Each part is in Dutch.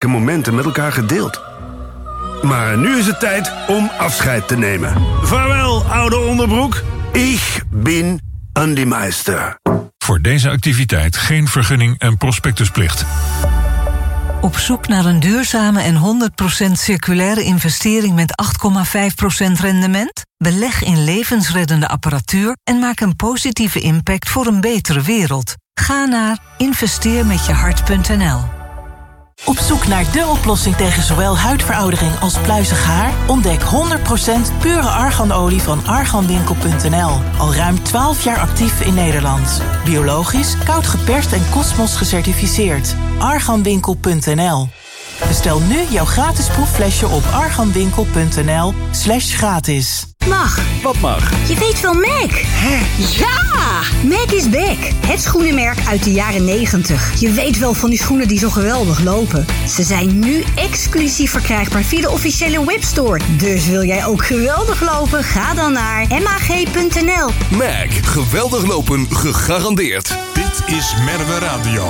heerlijke momenten met elkaar gedeeld. Maar nu is het tijd om afscheid te nemen. Vaarwel, oude onderbroek. Ik ben Andy Meister. Voor deze activiteit geen vergunning en prospectusplicht. Op zoek naar een duurzame en 100% circulaire investering met 8,5% rendement? Beleg in levensreddende apparatuur en maak een positieve impact voor een betere wereld. Ga naar investeermetjehart.nl. Op zoek naar de oplossing tegen zowel huidveroudering als pluizig haar? Ontdek 100% pure arganolie van arganwinkel.nl. Al ruim 12 jaar actief in Nederland. Biologisch, koud geperst en Cosmos gecertificeerd. Arganwinkel.nl. Bestel nu jouw gratis proefflesje op arganwinkel.nl/gratis. Mag. Wat mag? Je weet wel Mac. Hè? Ja! Mac is back. Het schoenenmerk uit de jaren 90. Je weet wel van die schoenen die zo geweldig lopen. Ze zijn nu exclusief verkrijgbaar via de officiële webstore. Dus wil jij ook geweldig lopen? Ga dan naar mag.nl. Mac. Geweldig lopen gegarandeerd. Dit is Merwe Radio.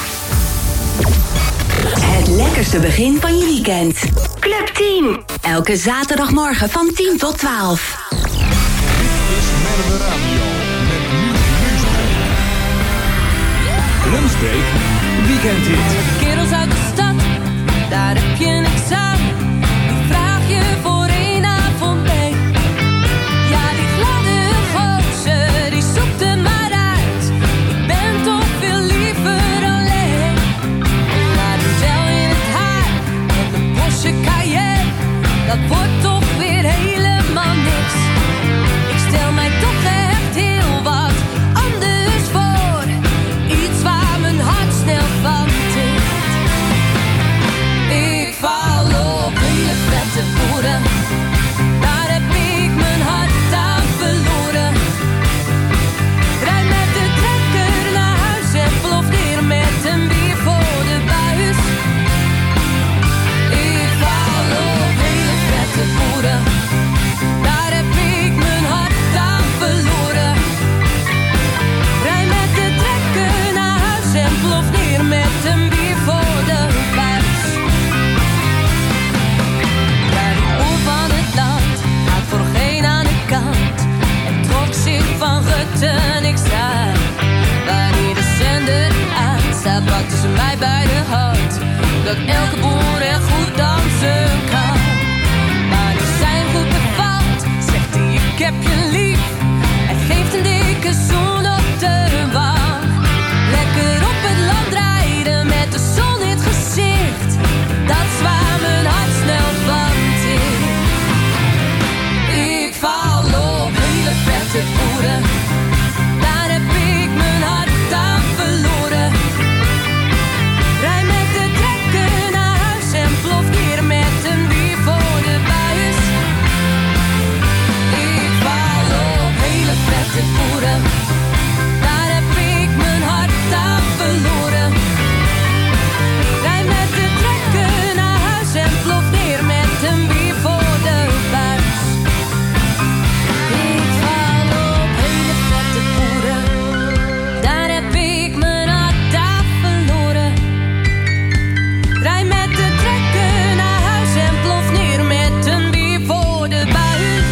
Het lekkerste begin van je weekend. Club Team. Elke zaterdagmorgen van 10 tot 12. Dit is Merwe Radio. Met nu Lunchbreak. Lunchbreak? Weekendhit. Kerels uit de stad, daar heb je niks aan. Die vraag je voor één avond mee. Ja, die gladde gozer, die zoekt er maar uit. Ik ben toch veel liever alleen. Maar een gel in het haar en een Porsche Cayenne, dat wordt toch weer helemaal niks. Ik stel mij toch echt heel wat anders voor. Iets waar mijn hart snel van tikt. Ik val op hele vette boeren. Daar heb ik mijn hart aan verloren. Rijd met de trekker naar huis en plof neer met een bier voor de buis. Ik val op hele vette boeren. Daar heb ik mijn hart aan verloren. Rijd met de trekker naar huis en plof neer met een bier voor de buis. Ja, die boer van het land gaat voor geen aan de kant en trok zich van Rutte niks aan. Wanneer de zender aanstaat, pakten ze mij bij de hand, dat elke boer er goed dansen kan. Maar nu zijn goed bevalt, zegt hij ik heb je lief. Hij geeft een dikke zoen op de wang. Lekker op het land rijden met de zon in het gezicht. Dat is waar mijn hart snel van tikt. Ik val op hele vette boeren. Daar heb ik mijn hart aan verloren. Rijd met de trekker naar huis en plof neer met een bier voor de buis. Ik val op hele vette boeren. Daar heb ik mijn hart aan verloren. Rijd met de trekker naar huis en plof neer met een bier voor de buis. Ik val op hele vette boeren. Daar heb ik mijn hart aan verloren. Rijd met de trekker naar huis en plof neer met een bier voor de buis.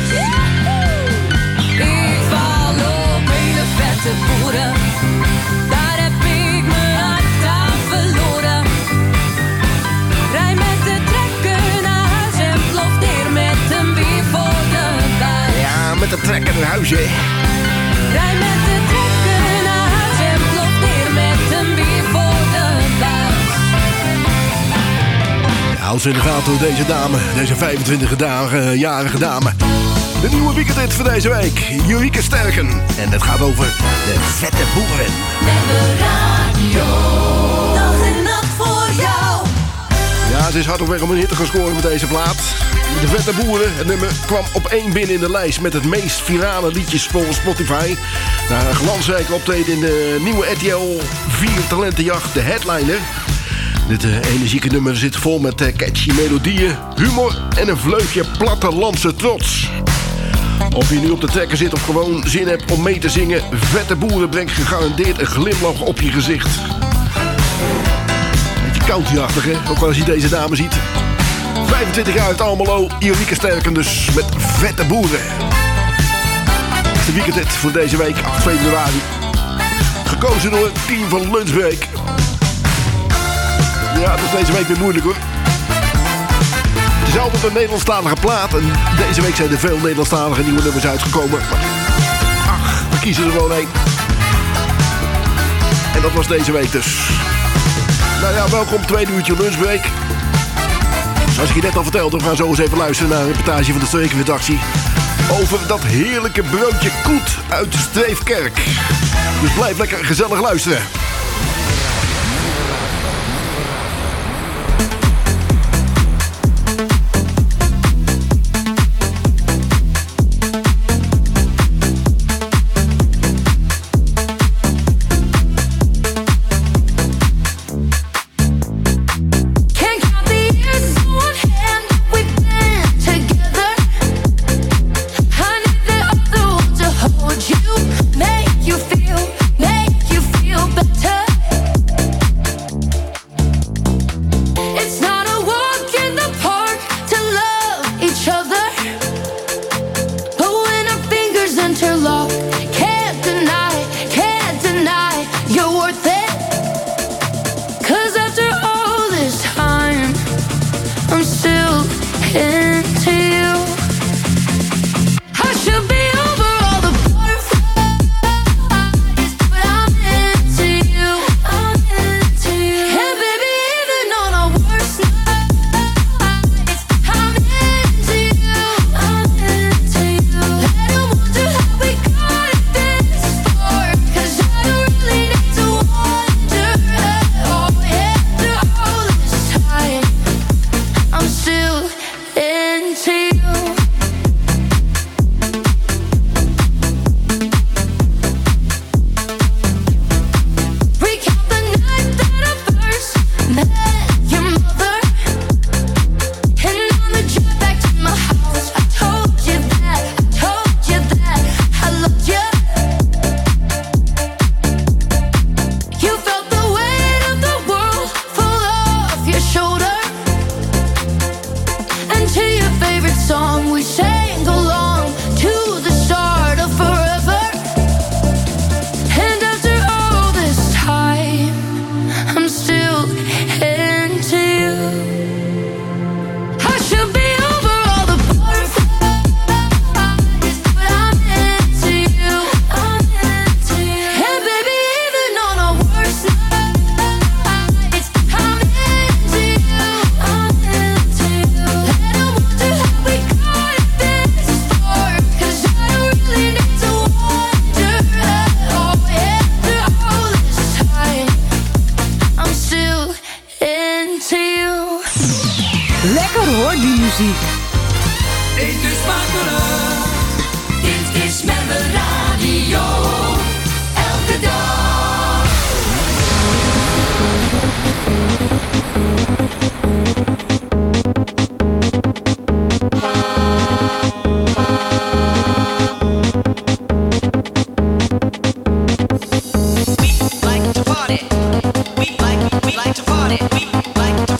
Ik val op hele vette boeren. Daar heb ik mijn hart aan verloren. Rijd met de trekker naar huis en plof neer met een bier voor de buis. Ja, met de trekker naar huis, hè. Rijd met de trekker naar huis en plof neer met een bier voor de buis. Ja, als in de gaten deze dame, deze 25-jarige dame. De nieuwe weekendhit voor deze week, Eureka Sterken. En het gaat over de vette boeren. Dag en nacht voor jou. Ja, ze is hard op weg om een hit te gaan scoren met deze plaat. De vette boeren, het nummer kwam op 1 binnen in de lijst met het meest virale liedjes volgens Spotify. Na een glansrijke optreden in de nieuwe RTL 4 talentenjacht, de Headliner. Dit energieke nummer zit vol met catchy melodieën, humor en een vleugje plattelandse trots. Of je nu op de trekker zit of gewoon zin hebt om mee te zingen, Vette Boeren brengt gegarandeerd een glimlach op je gezicht. Beetje countryachtig, hè? Ook wel als je deze dame ziet. 25 jaar uit Almelo, Ionieke Sterken dus met Vette Boeren. Het is de weekendhit voor deze week, 8 februari. Gekozen door het team van Lunchbreak. Ja, dat is deze week weer moeilijk hoor. Het is altijd een Nederlandstalige plaat. En deze week zijn er veel Nederlandstalige nieuwe nummers uitgekomen. Maar ach, we kiezen er gewoon één. En dat was deze week dus. Nou ja, welkom, tweede uurtje Lunchbreak. Zoals ik je net al vertelde, we gaan zo eens even luisteren naar een reportage van de Streekredactie over dat heerlijke broodje koet uit Streefkerk. Dus blijf lekker gezellig luisteren.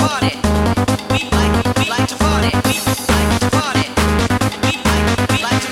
Like to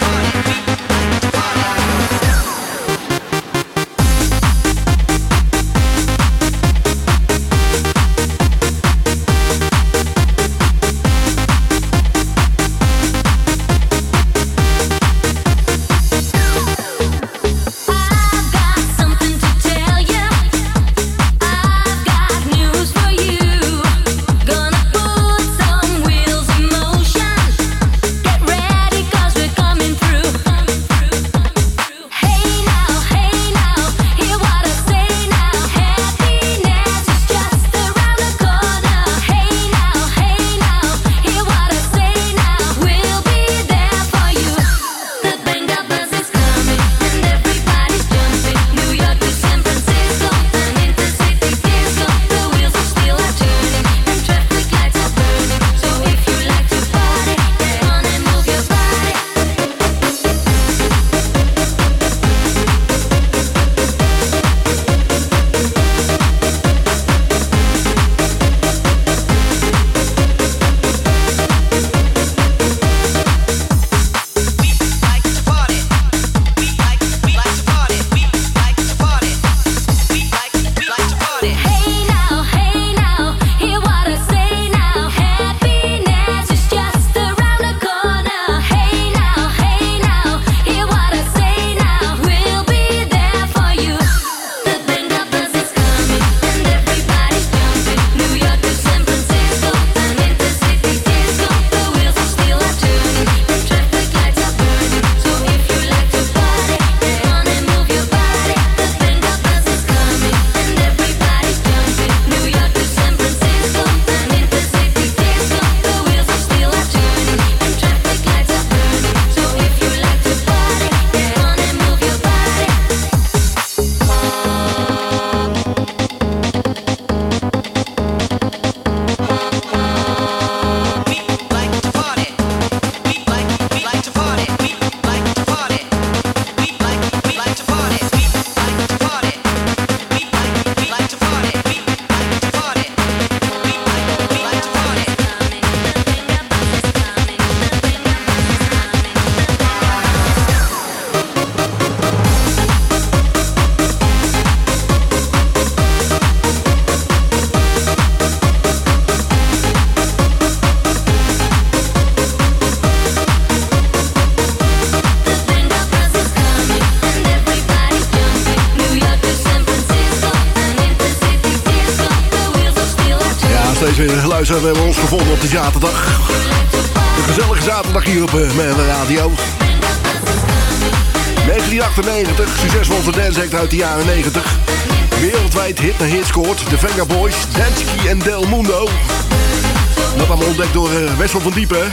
luisteraars hebben ons gevonden op de zaterdag. Een gezellige zaterdag hier op mijn radio. 1998, succesvolste dance-act uit de jaren 90. Wereldwijd hit na hit scoort. De Venga Boys, Dansky en Del Mundo. Dat allemaal ontdekt door Wessel van Diepen.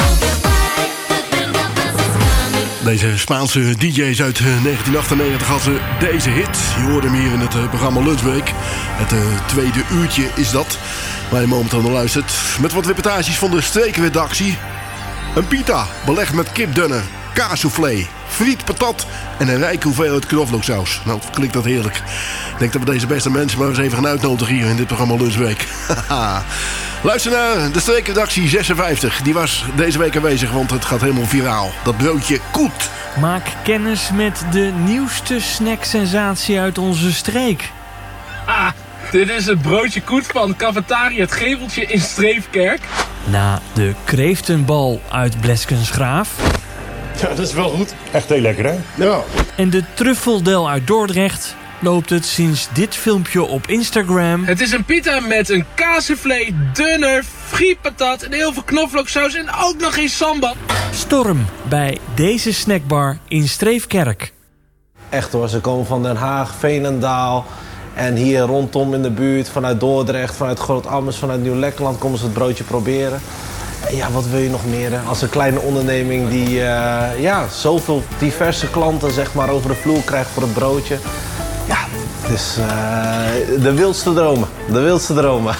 Deze Spaanse DJ's uit 1998 hadden deze hit. Je hoorde hem hier in het programma Lunchbreak. Het tweede uurtje is dat, waar je momenteel naar luistert. Met wat reportages van de streekredactie. Een pita, belegd met kipdunner, kaassoufflé, friet, patat en een rijke hoeveelheid knoflooksaus. Nou, klinkt dat heerlijk. Ik denk dat we deze beste mensen maar eens even gaan uitnodigen hier in dit programma Lunchbreak. Luister naar de streekredactie 56. Die was deze week aanwezig, want het gaat helemaal viraal. Dat broodje Koet. Maak kennis met de nieuwste snacksensatie uit onze streek. Dit is het broodje Koet van Cafetaria Het Geveltje in Streefkerk. Na de kreeftenbal uit Bleskensgraaf. Ja, dat is wel goed. Echt heel lekker, hè? Ja. En de truffeldel uit Dordrecht loopt het sinds dit filmpje op Instagram. Het is een pita met een kaassoufflé, dunner, frietpatat en heel veel knoflooksaus en ook nog geen sambal. Storm bij deze snackbar in Streefkerk. Echt hoor, ze komen van Den Haag, Veenendaal en hier rondom in de buurt, vanuit Dordrecht, vanuit Groot-Ammers, vanuit Nieuw-Lekkerland komen ze het broodje proberen. En ja, wat wil je nog meer? Hè? Als een kleine onderneming die zoveel diverse klanten zeg maar, over de vloer krijgt voor het broodje. Ja, het is de wildste dromen. De wildste dromen.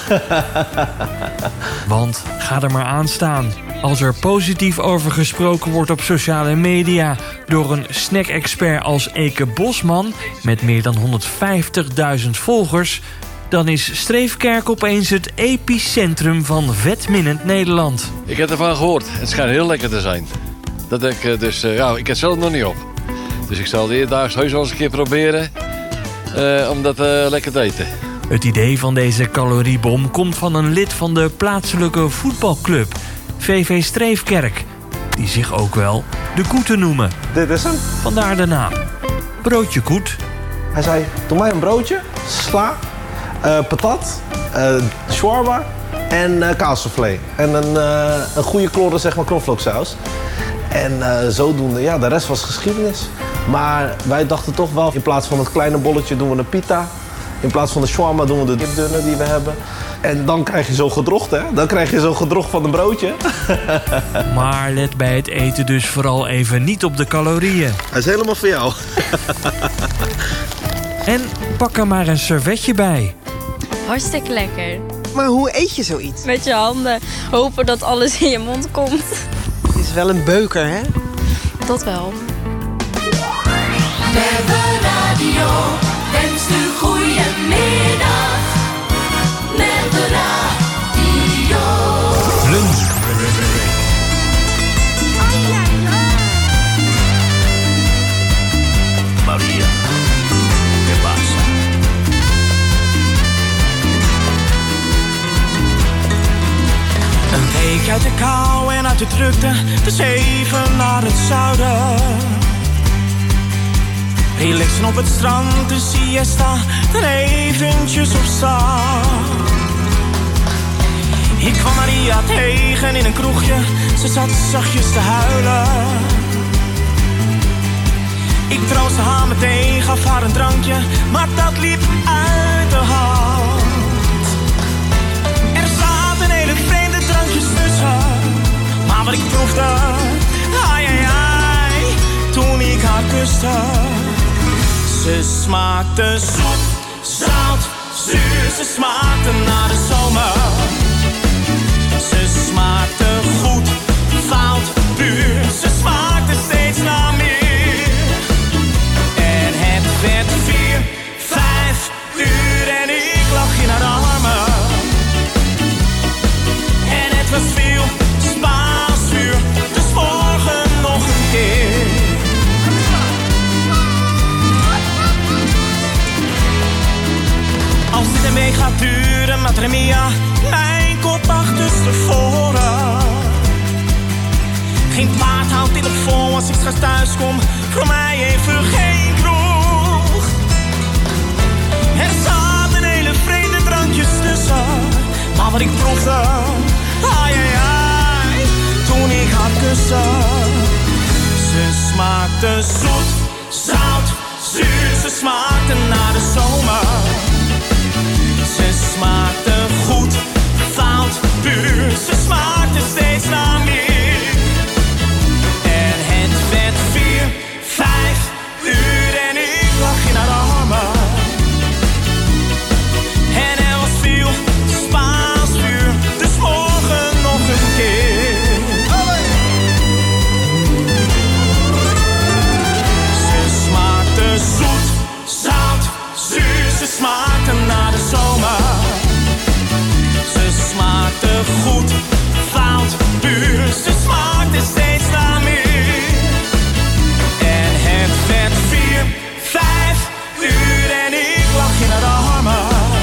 Want ga er maar aan staan. Als er positief over gesproken wordt op sociale media door een snack-expert als Eke Bosman met meer dan 150.000 volgers, dan is Streefkerk opeens het epicentrum van vetminnend Nederland. Ik heb ervan gehoord. Het schijnt heel lekker te zijn. Dat ik ik heb het zelf nog niet op. Dus ik zal de eerdaags heus wel eens een keer proberen om dat lekker te eten. Het idee van deze caloriebom komt van een lid van de plaatselijke voetbalclub, VV Streefkerk, die zich ook wel de Koeten noemen. Dit is hem. Vandaar de naam. Broodje Koet. Hij zei, doe mij een broodje, sla, patat, shawarma en kaassoufflé. En een goede klore, zeg maar, knoflooksaus. En zodoende, ja, de rest was geschiedenis. Maar wij dachten toch wel, in plaats van het kleine bolletje doen we een pita. In plaats van de shawarma doen we de kipdunner die we hebben. En dan krijg je zo gedrocht, hè? Dan krijg je zo gedrocht van een broodje. Maar let bij het eten dus vooral even niet op de calorieën. Hij is helemaal voor jou. En pak er maar een servetje bij. Hartstikke lekker. Maar hoe eet je zoiets? Met je handen. Hopen dat alles in je mond komt. Het is wel een beuker, hè? Dat wel. Met radio wenst u goeiemiddag. Met de radio. Lunch. Maria, ¿qué pasa? Een week uit de kou en uit de drukte, dus even naar het zuiden. Relaxen op het strand, de siesta, er eventjes op staan. Ik kwam Maria tegen in een kroegje, ze zat zachtjes te huilen. Ik troostte haar meteen, gaf haar een drankje, maar dat liep uit de hand. Er zaten hele vreemde drankjes tussen, maar wat ik proefde, ai ai ai, toen ik haar kuste. Ze smaakte zoet, zout, zuur, ze smaakte naar de zomer. Ze smaakte goed, fout, puur, ze smaakte steeds naar meer. En het werd 4, 5 uur en ik lag in haar armen. En het was veel Spaans vuur, dus morgen nog een keer. Als dit een week gaat duren, Madre Mia, mijn kop achterstevoren. Geen paard houdt dit op vol als ik straks thuis kom, voor mij even geen kroeg. Er zaten hele vreemde drankjes tussen, maar wat ik proefde, smaakte zoet, zout, zuur. Ze smaakte naar de zomer. Ze smaakte goed, fout, puur. Ze smaakte steeds naar meer. En het werd 4, 5 uur en ik lag in haar armen. En er was veel Spaans vuur, dus morgen nog een keer. Ze smaakte zoet, zout, zuur. Ze smaakte naar de zomer. Ze smaakte goed, fout, puur. Ze smaakte steeds naar meer. En het werd 4, 5 uur en ik lag in haar armen.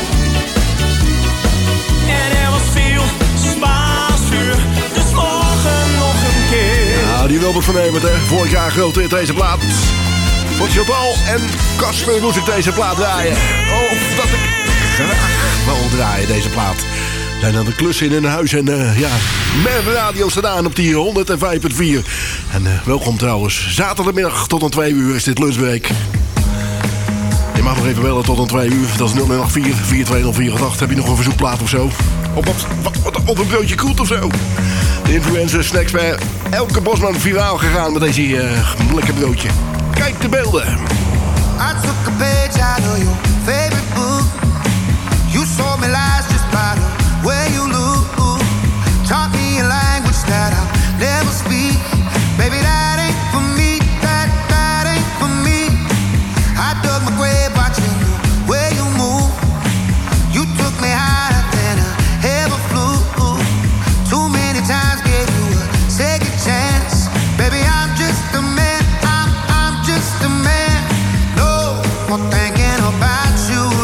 En er was veel Spaans vuur, dus morgen nog een keer. Nou, die Wilbert van Hemert, hè. Vorig jaar groot in deze plaat. Voor Chantal en Casper moest ik deze plaat draaien. Of dat ik graag wil draaien, deze plaat. Zijn dan de klussen in hun huis en ja, Merwe Radio staat aan op die 105.4. En welkom trouwens, zaterdagmiddag tot aan 2 uur is dit lunchbreak. Je mag nog even bellen tot aan 2 uur, dat is 084 42048. Heb je nog een verzoekplaat of zo? Op een broodje koelt of zo? De influencer Snacks bij Elke Bosman viraal gegaan met deze lekker broodje. Kijk de beelden. I took a page out of your favorite book. You sold me lies just by the way you look. Taught me a language that I'll never speak. Baby, that ain't for me. That ain't for me. I dug my grave watching the way you move. You took me higher than I ever flew. Too many times gave you a second chance. Baby, I'm just a man. I'm just a man. No more thinking about you.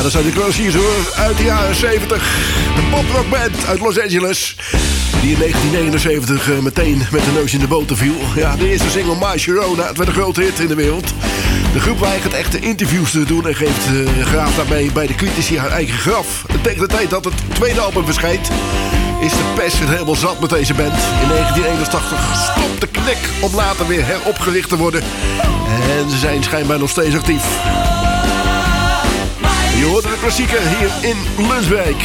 dat zijn de klassiekers hoor, uit de jaren 70. De poprockband uit Los Angeles. Die in 1979 meteen met de neus in de boter viel. Ja, de eerste single My Sharona, het werd een grote hit in de wereld. De groep weigert echte interviews te doen en geeft graag daarmee bij de critici haar eigen graf. En tegen de tijd dat het tweede album verschijnt, is de pers het helemaal zat met deze band. In 1981 stopt de knek om later weer heropgericht te worden. En ze zijn schijnbaar nog steeds actief. Je hoort de klassieker hier in Lunswijk.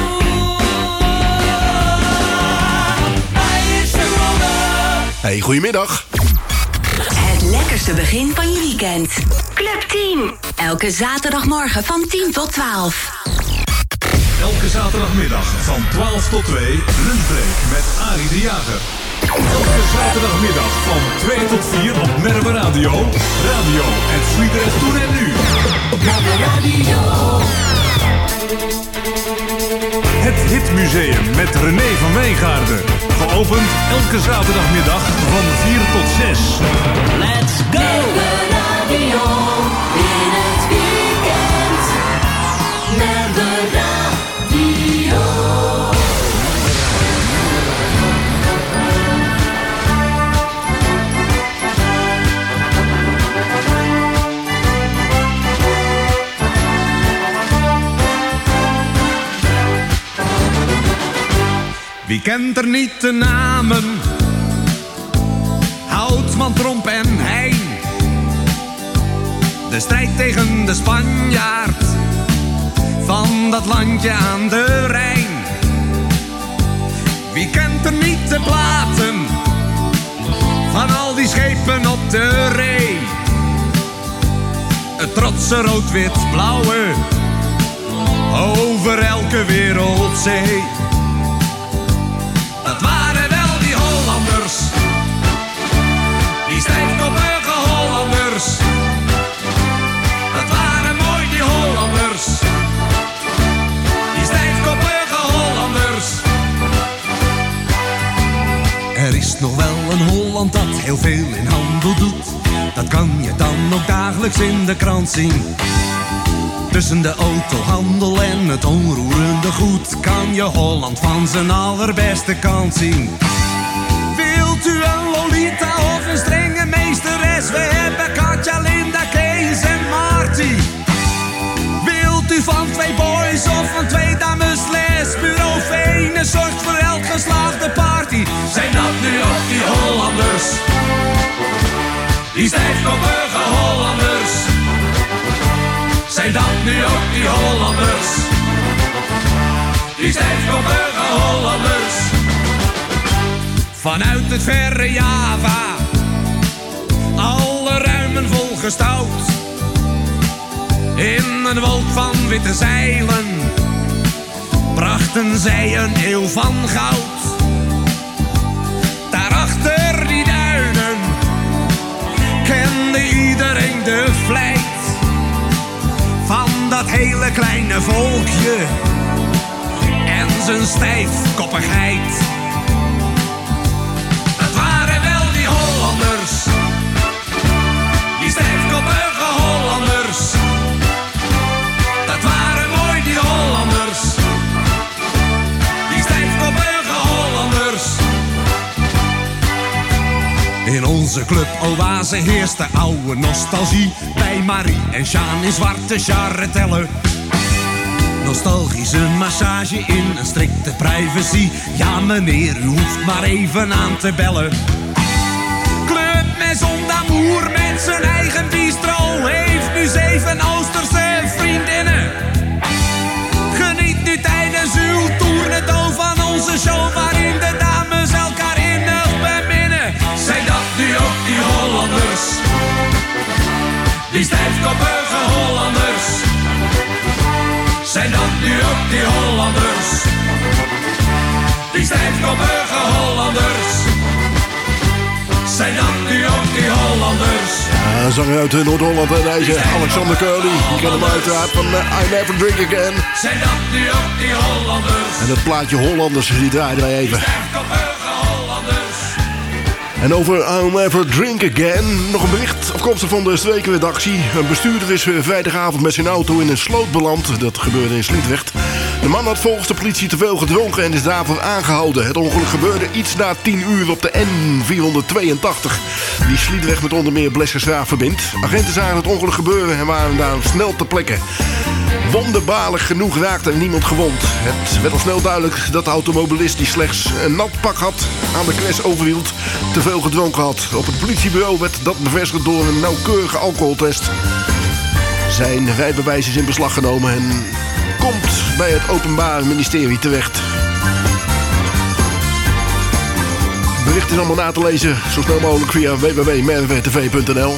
Hey, goedemiddag. Het lekkerste begin van je weekend. Club Team. Elke zaterdagmorgen van 10 tot 12. Elke zaterdagmiddag van 12 tot 2 Lunchbreak met Arie de Jager. Elke zaterdagmiddag van 2 tot 4 op Merwe Radio. Radio en Sliedrecht toen en nu. Merwe Radio. Het Hitmuseum met René van Wijngaarden. Geopend elke zaterdagmiddag van 4 tot 6. Let's go! Merwe Radio in het weekend. Merwe Radio. Wie kent er niet de namen? Houtman, Tromp en Heijn. De strijd tegen de Spanjaard van dat landje aan de Rijn. Wie kent er niet de platen van al die schepen op de Ree? Het trotse rood-wit-blauwe over elke wereldzee. Dat waren wel die Hollanders, die stijfkoppige Hollanders. Dat waren mooi die Hollanders, die stijfkoppige Hollanders. Er is nog wel een Holland dat heel veel in handel doet. Dat kan je dan ook dagelijks in de krant zien. Tussen de autohandel en het onroerende goed kan je Holland van zijn allerbeste kant zien. Wilt u een Lolita of een strenge meesteres? We hebben Katja, Linda, Kees en Marty. Wilt u van 2 boys of van 2 dames les? Bureau Venus zorgt voor elk geslaagde party. Zijn dat nu ook die Hollanders? Die stijfkoppige Hollanders. Zijn dat nu ook die Hollanders? Die stijfkoppige Hollanders. Vanuit het verre Java, alle ruimen volgestouwd. In een wolk van witte zeilen brachten zij een eeuw van goud. Daarachter die duinen kende iedereen de vlijt van dat hele kleine volkje en zijn stijfkoppigheid. Dat waren wel die Hollanders, die stijfkoppige Hollanders. Dat waren mooi die Hollanders, die stijfkoppige Hollanders. In onze club Oase heerst de oude nostalgie. Bij Marie en Sjaan in zwarte charretellen. Nostalgische massage in een strikte privacy. Ja meneer, u hoeft maar even aan te bellen. Club Maison d'Amour met zijn eigen bistro heeft nu 7 Oosterse vriendinnen. Geniet nu tijdens uw tournedo van onze show waarin de dames elkaar innig beminnen. Zijn dat nu ook die Hollanders? Die stijfkoppige Hollanders. Zijn dat nu ook die Hollanders? Die stijfkoppige Hollanders. Zijn dat nu ook die Hollanders? Ja, zanger uit Noord-Holland en deze Alexander Curly. Je kent hem uiteraard van I Never Drink Again. Zijn dat nu ook die Hollanders? En het plaatje Hollanders, die draaiden wij even. En over I'll Never Drink Again. Nog een bericht afkomstig van de streekredactie. Een bestuurder is vrijdagavond met zijn auto in een sloot beland. Dat gebeurde in Sliedrecht. De man had volgens de politie te veel gedronken en is daarvoor aangehouden. Het ongeluk gebeurde iets na 10 uur op de N482. Die Sliedrecht met onder meer Blessersgraaf verbindt. Agenten zagen het ongeluk gebeuren en waren daar snel ter plekke. Wonderbaarlijk genoeg raakte er niemand gewond. Het werd al snel duidelijk dat de automobilist die slechts een nat pak had aan de crash overhield, te veel gedronken had. Op het politiebureau werd dat bevestigd door een nauwkeurige alcoholtest. Zijn rijbewijs is in beslag genomen en komt bij het Openbaar Ministerie terecht. Het bericht is allemaal na te lezen zo snel mogelijk via www.merwetv.nl.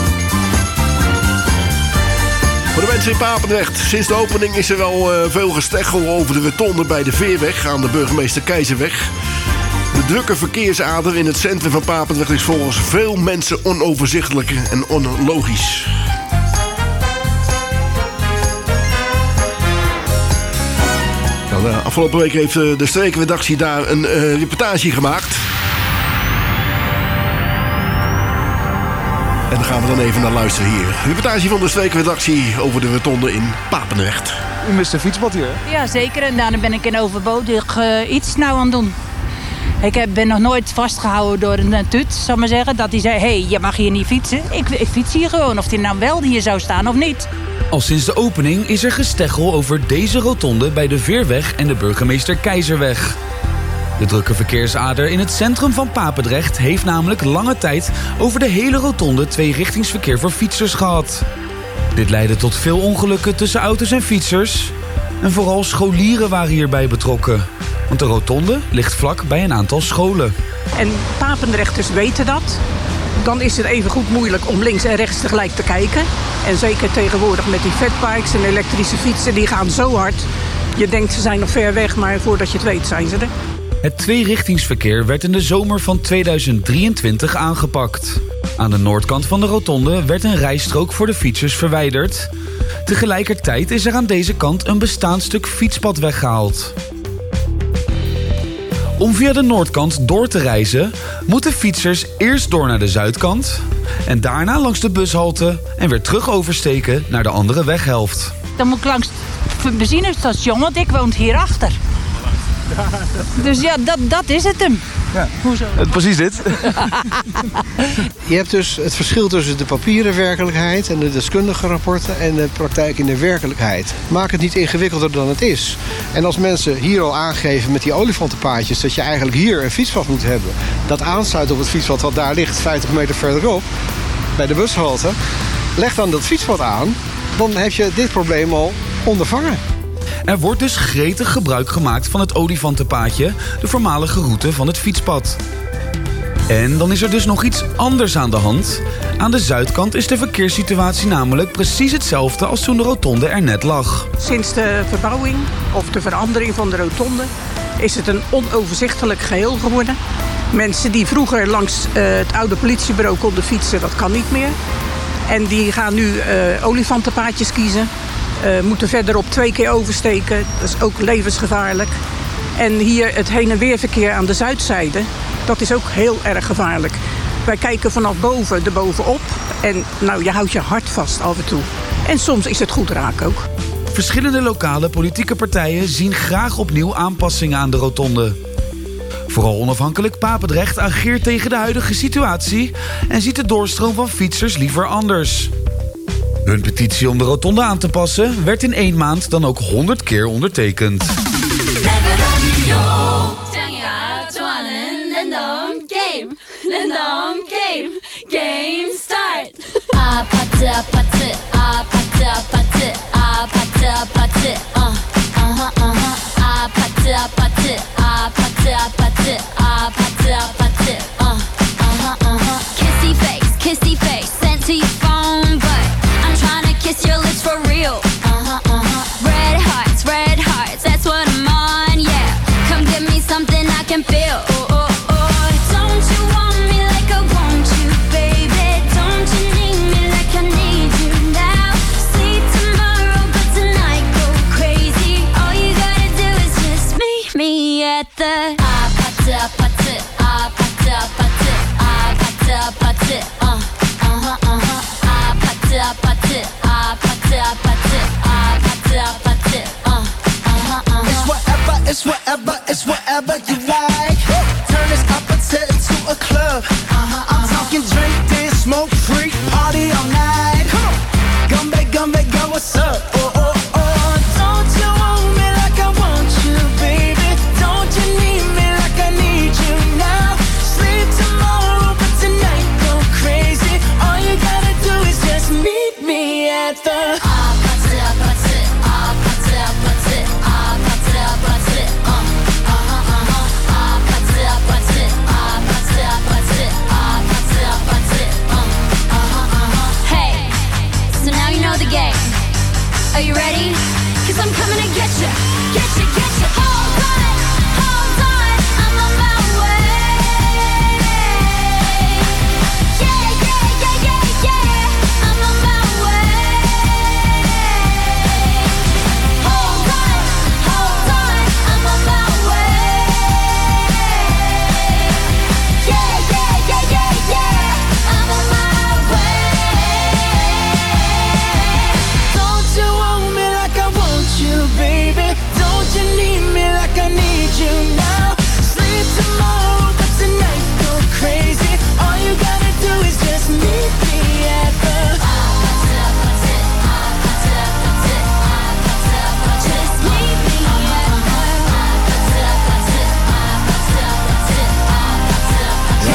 Voor de mensen in Papendrecht. Sinds de opening is er al veel gesteggel over de rotonde bij de Veerweg aan de Burgemeester Keizerweg. De drukke verkeersader in het centrum van Papendrecht is volgens veel mensen onoverzichtelijk en onlogisch. Nou, de afgelopen week heeft de streekredactie daar een reportage gemaakt. En daar gaan we dan even naar luisteren hier. Een reportage van de streekredactie over de rotonde in Papendrecht. U mist een fietspad hier, hè? Ja, zeker. En daarom ben ik een overbodig iets nou aan het doen. Ik ben nog nooit vastgehouden door een tut, zal ik maar zeggen. Dat hij zei, hé, je mag hier niet fietsen. Ik fiets hier gewoon, of die nou wel hier zou staan of niet. Al sinds de opening is er gesteggel over deze rotonde bij de Veerweg en de Burgemeester Keizerweg. De drukke verkeersader in het centrum van Papendrecht heeft namelijk lange tijd over de hele rotonde tweerichtingsverkeer voor fietsers gehad. Dit leidde tot veel ongelukken tussen auto's en fietsers. En vooral scholieren waren hierbij betrokken. Want de rotonde ligt vlak bij een aantal scholen. En Papendrechters weten dat. Dan is het even goed moeilijk om links en rechts tegelijk te kijken. En zeker tegenwoordig met die fatbikes en elektrische fietsen, die gaan zo hard. Je denkt ze zijn nog ver weg, maar voordat je het weet zijn ze er. Het tweerichtingsverkeer werd in de zomer van 2023 aangepakt. Aan de noordkant van de rotonde werd een rijstrook voor de fietsers verwijderd. Tegelijkertijd is er aan deze kant een bestaand stuk fietspad weggehaald. Om via de noordkant door te reizen, moeten fietsers eerst door naar de zuidkant en daarna langs de bushalte en weer terug oversteken naar de andere weghelft. Dan moet ik langs het benzinestation, want ik woon hierachter. Dus ja, dat is het hem. Ja. Hoezo? Precies dit. Je hebt dus het verschil tussen de papieren werkelijkheid en de deskundige rapporten en de praktijk in de werkelijkheid. Maak het niet ingewikkelder dan het is. En als mensen hier al aangeven met die olifantenpaadjes dat je eigenlijk hier een fietspad moet hebben, dat aansluit op het fietspad wat daar ligt 50 meter verderop, bij de bushalte, leg dan dat fietspad aan, dan heb je dit probleem al ondervangen. Er wordt dus gretig gebruik gemaakt van het olifantenpaadje, de voormalige route van het fietspad. En dan is er dus nog iets anders aan de hand. Aan de zuidkant is de verkeerssituatie namelijk precies hetzelfde als toen de rotonde er net lag. Sinds de verbouwing of de verandering van de rotonde is het een onoverzichtelijk geheel geworden. Mensen die vroeger langs het oude politiebureau konden fietsen, dat kan niet meer. En die gaan nu olifantenpaadjes kiezen. Moeten verderop 2 keer oversteken. Dat is ook levensgevaarlijk. En hier het heen- en weerverkeer aan de zuidzijde, dat is ook heel erg gevaarlijk. Wij kijken vanaf boven erbovenop. En nou, je houdt je hart vast af en toe. En soms is het goed raak ook. Verschillende lokale politieke partijen zien graag opnieuw aanpassingen aan de rotonde. Vooral onafhankelijk Papendrecht ageert tegen de huidige situatie en ziet de doorstroom van fietsers liever anders. Hun petitie om de rotonde aan te passen werd in 1 maand dan ook 100 keer ondertekend. Game start. Kissy face, sent to your phone, but I'm trying to kiss your lips for real. Red hearts, that's what I'm on, yeah. Come give me something I can feel. Don't you want me like I want you, baby? Don't you need me like I need you now? See tomorrow, but tonight go crazy.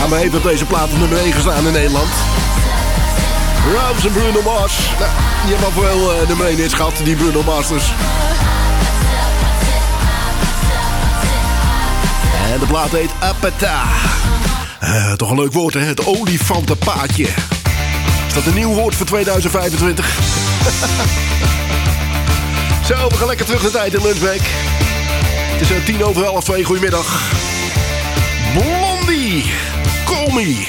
maar heeft op deze plaat op nummer 1 gestaan in Nederland. Rose en Bruno Mars. Nou, die hebben al veel nummer 1 hits gehad, die Bruno Mars dus. En de plaat heet Apata. Toch een leuk woord, hè? Het olifantenpaadje. Is dat een nieuw woord voor 2025? Zo, we gaan lekker terug de tijd in lunchbreak. Het is 11:10. Goedemiddag. Blondie, Call Me.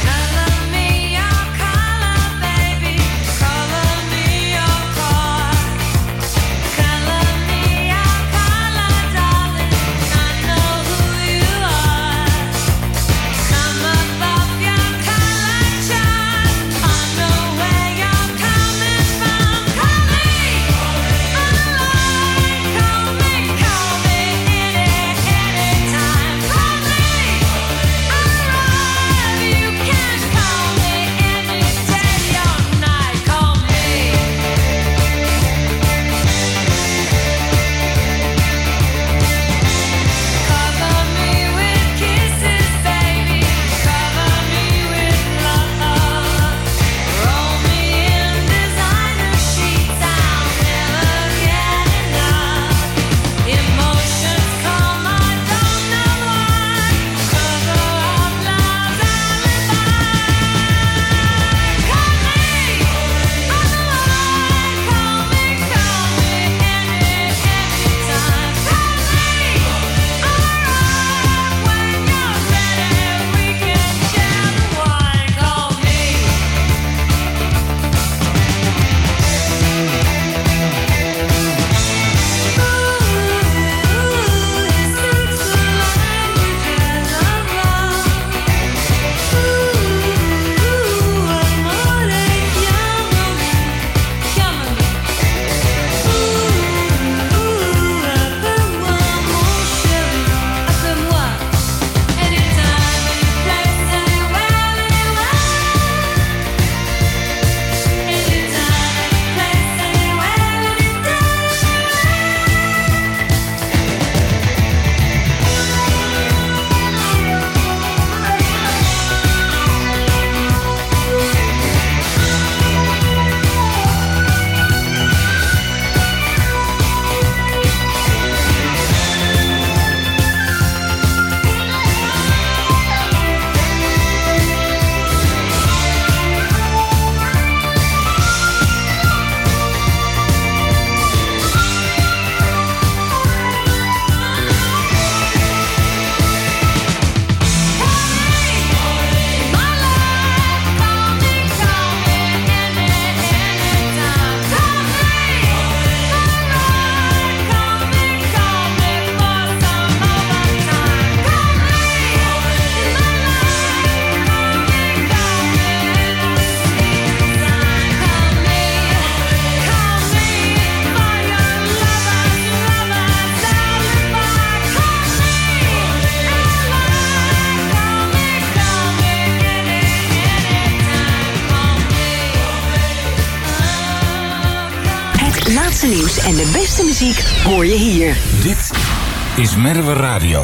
laatste nieuws en de beste muziek hoor je hier. Dit is Merwe Radio.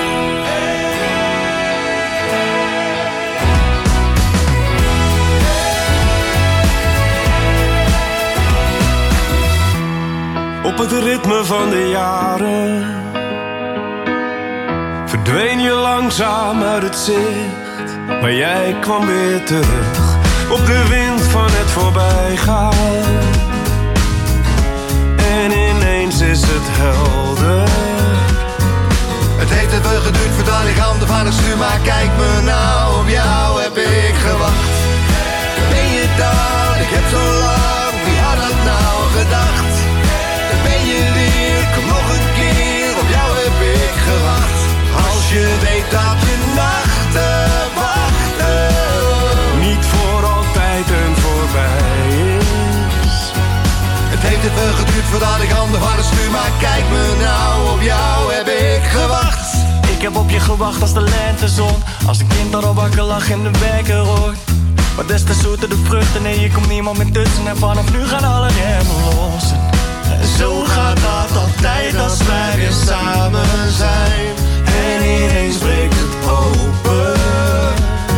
Op het ritme van de jaren verdween je langzaam uit het zicht, maar jij kwam weer terug op de wind van het voorbijgaan. En ineens is het helder. Het heeft even geduurd voordat ik handen van het stuur, maar kijk me nou, op jou heb ik gewacht. Ben je dan, ik heb zo lang, wie had dat nou gedacht? Dan ben je weer, kom nog een keer, op jou heb ik gewacht. Als je weet dat je nachten wachten niet voor altijd en voorbij is. Het heeft even geduurd voordat ik handen van het stuur, maar kijk me nou, op jou heb ik gewacht. Ik heb op je gewacht als de lentezon, als een kind dat al wakker lag in de wekker hoort. Maar des te zoeter de vruchten, nee je komt niemand meer tussen. En vanaf nu gaan alle remmen los. En zo gaat dat altijd als wij weer samen zijn. En ineens breekt het open.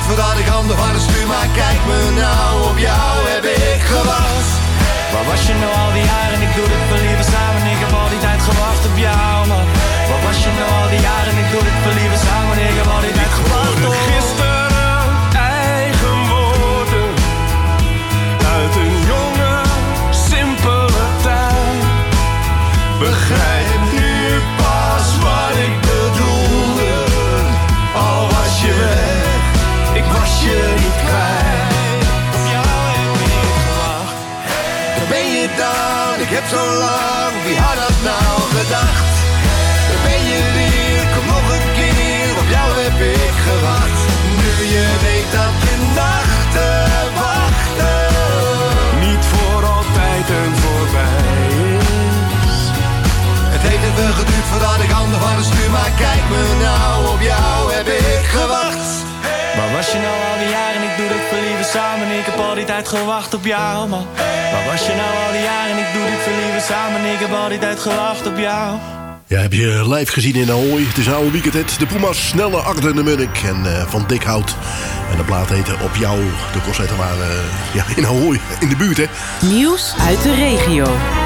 voordat ik handen van het stuur. Maar kijk me nou, op jou heb ik gewacht. Waar was je nou al die jaren? Ik doe dit voor liever samen. Ik heb al die tijd gewacht op jou, man. Waar was je nou al die jaren? Ik doe dit voor liever samen. Ik heb al die tijd gewacht op. Gisteren eigen woorden uit een jonge, simpele tijd. Begrijp nu pas wat ik bedoelde. Al was je weg, ik was je niet kwijt. Op jou heb ik gewacht. Daar ben je dan, ik heb zo lang, wie had dat nou gedacht? Daar ben je weer, kom nog een keer, op jou heb ik gewacht. Nu je weet dat je nachten wachten niet voor altijd en voorbij is. Het heeft even geduurd voordat ik handen van het stuur. Maar kijk me nou, op jou heb ik gewacht. Waar was je nou al die jaren? Ik doe dit voor liever samen. Ik heb al die tijd gewacht op jou, man. Waar was je nou al die jaren? Ik doe dit voor liever samen. Ik heb al die tijd gewacht op jou. Ja, heb je live gezien in Ahoy. Het is een oude weekendhit. De Puma's, Snelle, Arden de Munnik en Van Dikhout. En de plaat heette Op Jou. De concerten waren in Ahoy, in de buurt, hè. Nieuws uit de regio.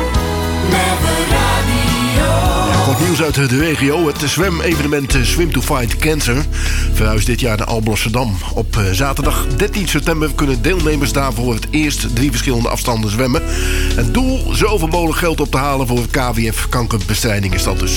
Kort nieuws uit de regio. Het zwemevenement Swim to Fight Cancer verhuist dit jaar naar Alblasserdam. Op zaterdag 13 september kunnen deelnemers daar voor het eerst 3 verschillende afstanden zwemmen. Het doel zoveel mogelijk geld op te halen voor KWF kankerbestrijding is dat dus.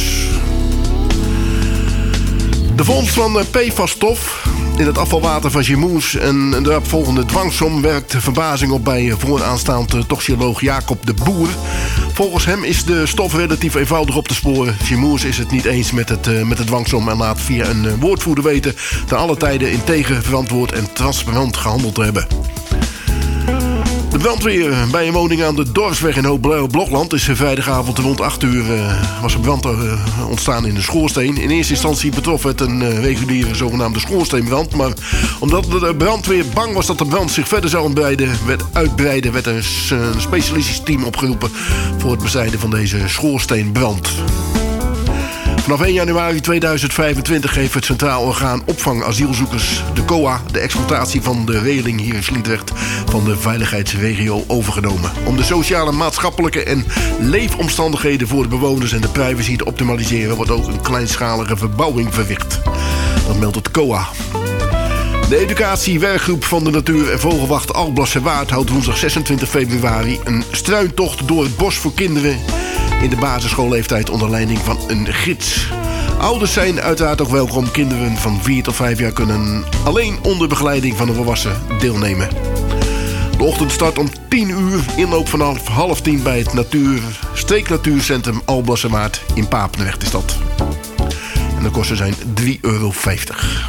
De vondst van PFAS-stof in het afvalwater van Gimoes en de daaropvolgende dwangsom werkt verbazing op bij vooraanstaand toxicoloog Jacob de Boer. Volgens hem is de stof relatief eenvoudig op te sporen. Gimoes is het niet eens met de dwangsom en laat via een woordvoerder weten ten alle tijden integer, verantwoord en transparant gehandeld te hebben. De brandweer bij een woning aan de Dorpsweg in Hoogblokland is vrijdagavond rond 8 uur was een brand ontstaan in de schoorsteen. In eerste instantie betrof het een reguliere zogenaamde schoorsteenbrand. Maar omdat de brandweer bang was dat de brand zich verder zou uitbreiden, werd een specialistisch team opgeroepen voor het bestrijden van deze schoorsteenbrand. Vanaf 1 januari 2025 heeft het Centraal Orgaan Opvang Asielzoekers, de COA, de exploitatie van de regeling hier in Sliedrecht van de veiligheidsregio overgenomen. Om de sociale, maatschappelijke en leefomstandigheden voor de bewoners en de privacy te optimaliseren wordt ook een kleinschalige verbouwing verricht. Dat meldt het COA. De educatiewerkgroep van de Natuur- en Vogelwacht Alblasserwaard houdt woensdag 26 februari een struintocht door het bos voor kinderen in de basisschoolleeftijd onder leiding van een gids. Ouders zijn uiteraard ook welkom. Kinderen van 4 tot 5 jaar kunnen alleen onder begeleiding van een volwassen deelnemen. De ochtend start om 10 uur. Inloop vanaf 9:30 bij het streeknatuurcentrum Alblasserwaard in Papendrecht is dat. En de kosten zijn €3,50.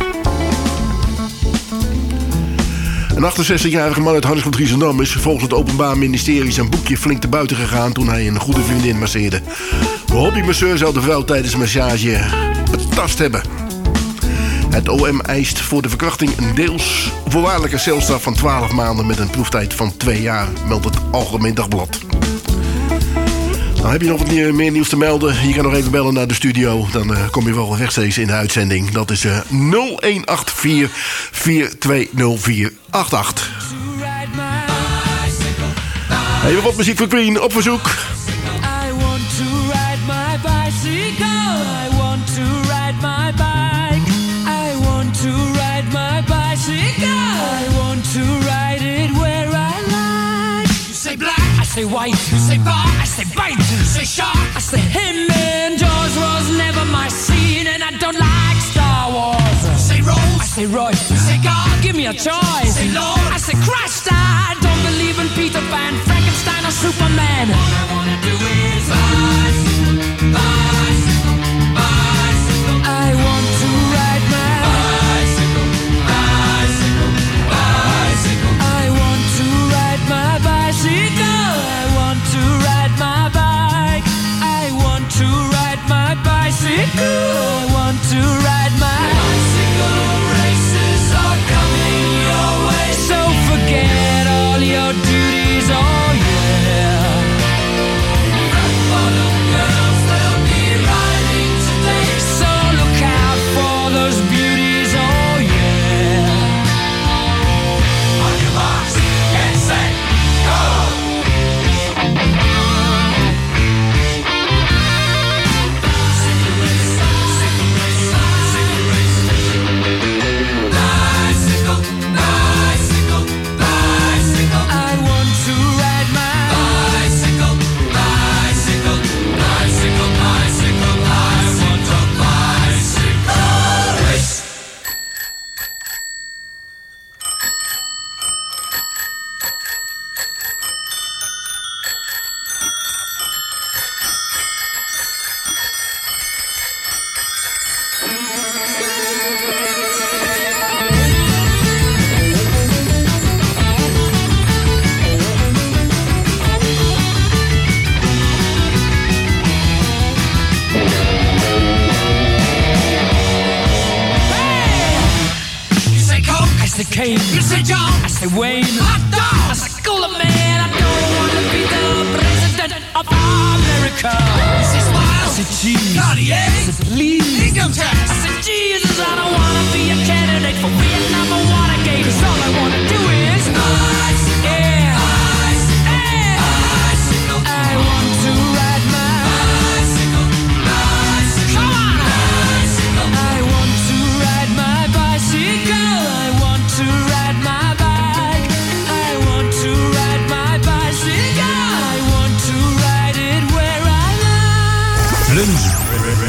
Een 68-jarige man uit Harnis van Driesendam is volgens het Openbaar Ministerie zijn boekje flink te buiten gegaan toen hij een goede vriendin masseerde. De hobbymasseur zou de vrouw tijdens de massage betast hebben. Het OM eist voor de verkrachting een deels voorwaardelijke celstraf van 12 maanden met een proeftijd van 2 jaar, meldt het Algemeen Dagblad. Nou, heb je nog wat meer nieuws te melden? Je kan nog even bellen naar de studio. Dan kom je wel rechtstreeks in de uitzending. Dat is 0184 420488. Even wat muziek voor Queen op verzoek. I want to ride my bicycle. I want to ride my bike. I want to ride my bicycle. I want to ride it where I like. You say black, I say white. You say bar, I say bite. You say shark, I say him. And Jaws was never my scene, and I don't like Star Wars. You say Rose, I say Royce. You say God, give me a choice. You say Lord, I say Christ. I don't believe in Peter Pan, Frankenstein or Superman. All I wanna do is bicycle, bicycle, bicycle. I want to ride my bicycle, bicycle, bicycle. I want to ride my bicycle. I want to ride my bike. I want to ride my bicycle. I want to ride my bicycle. Races are coming your way, so forget all your duties. Oh yeah. Wayne. Hot dog! I said, cooler man, I don't want to be the president of America. I said, smile. I said, cheese. Cartier. I said, please. Income tax. I said, Jesus, I don't want to be a candidate for Vietnam or Watergate. 'Cause all I want to do is ice. Yeah. Ice. Yeah. Bicycle. I want to ride my bicycle. Bicycle. Come on. Bicycle. I want to ride my bicycle. I want to ride my bike. I want to ride my bicycle. I want to ride it where I like. Lunch Break.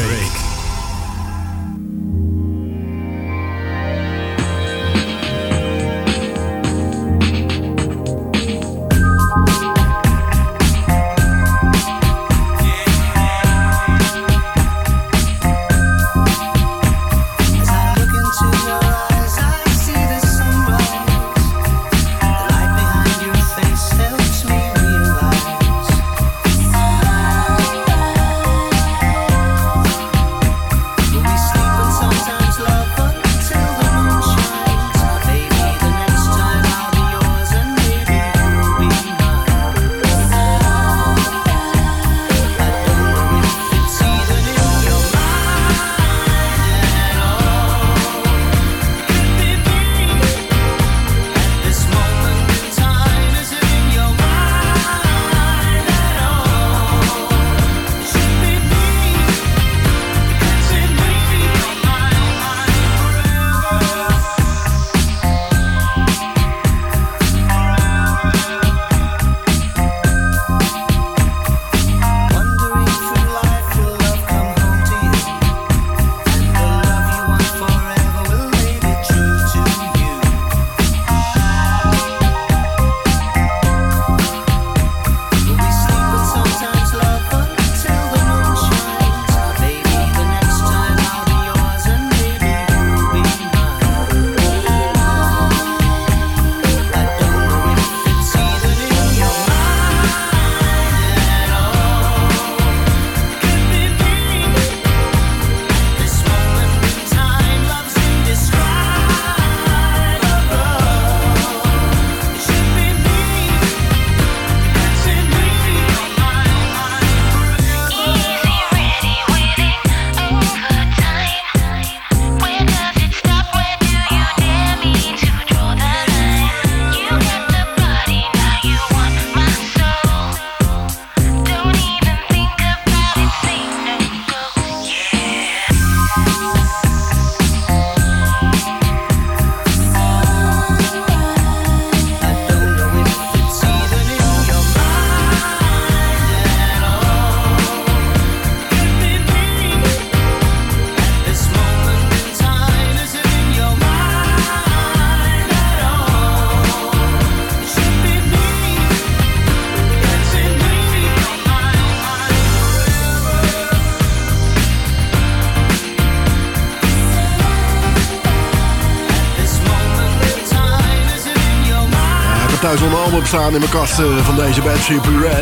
Thuis onder album staan in mijn kast van deze band Simply Red.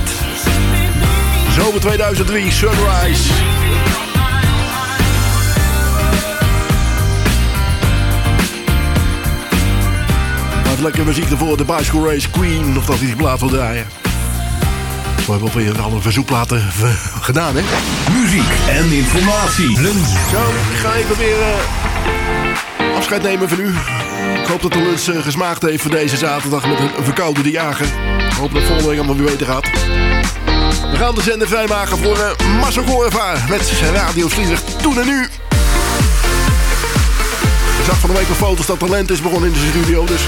Zomer 2003, Sunrise. Wat lekker muziek ervoor, de Bicycle Race Queen, of dat hij die plaat wil draaien. We hebben alweer alle verzoekplaten gedaan, hè? Muziek en informatie. Lunch. Zo, ik ga even weer afscheid nemen van u. Ik hoop dat de lunch gesmaakt heeft voor deze zaterdag met een verkoude de jager. Ik hoop dat het volgende week allemaal weer beter gaat. We gaan de zender vrijmaken voor Marcel Korevaar met zijn Radio Sliedrecht Toen en Nu. Ik zag van de week op foto's dat Talent is begonnen in de studio, dus...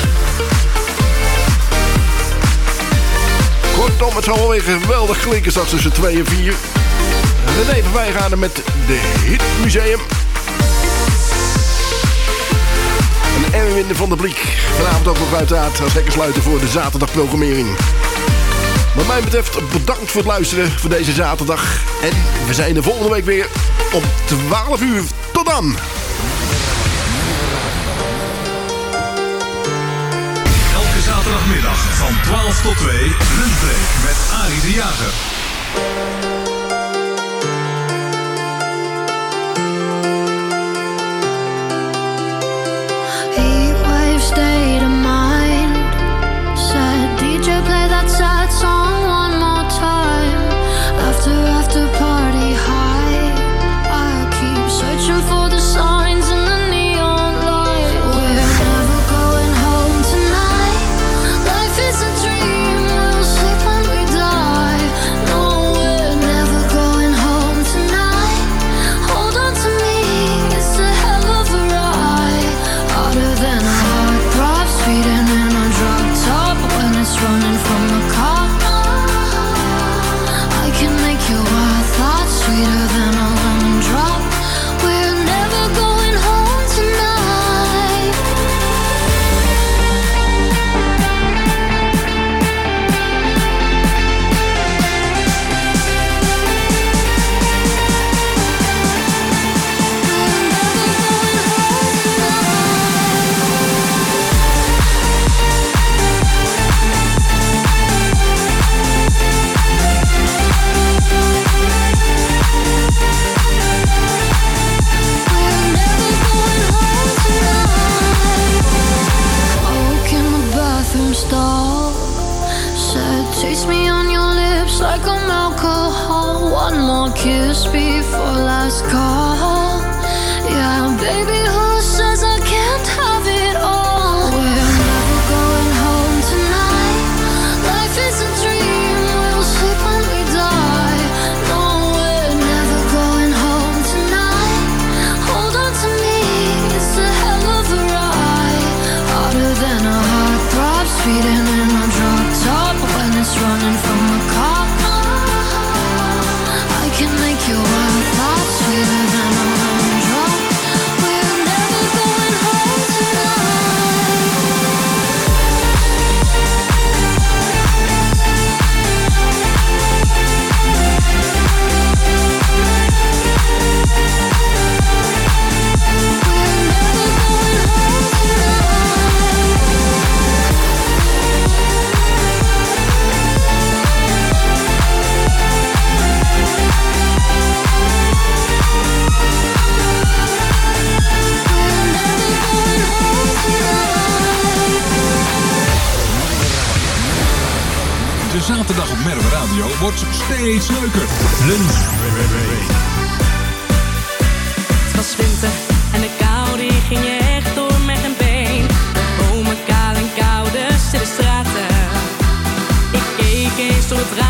Kortom, het zal wel weer geweldig klinken straks tussen 2 en 4. En dan even bijgaan met de Hit Museum. En Erwin van der Bliek. Vanavond ook nog uiteraard als lekker sluiten voor de zaterdagprogrammering. Wat mij betreft bedankt voor het luisteren voor deze zaterdag. En we zijn de volgende week weer om 12 uur. Tot dan! Elke zaterdagmiddag van 12 tot 2 Lunchbreak met Arie de Jager. State of mind, Taste me on your lips like I'm alcohol. One more kiss before last call. Yeah, baby, who says I can't have it all? We're never going home tonight. Life is a dream, we'll sleep when we die. No, we're never going home tonight. Hold on to me, it's a hell of a ride. Harder than a heart throb, speeding in a drop top. When it's running from a cop, I can make your world pop sweeter than a lemon drop. We're never going home tonight. De zaterdag op Merwe Radio wordt steeds leuker. Lunch. Het was winter en de kou die ging je echt door met een been. Bomen kaal en koud, dus in de straten. Ik keek eens door het raam.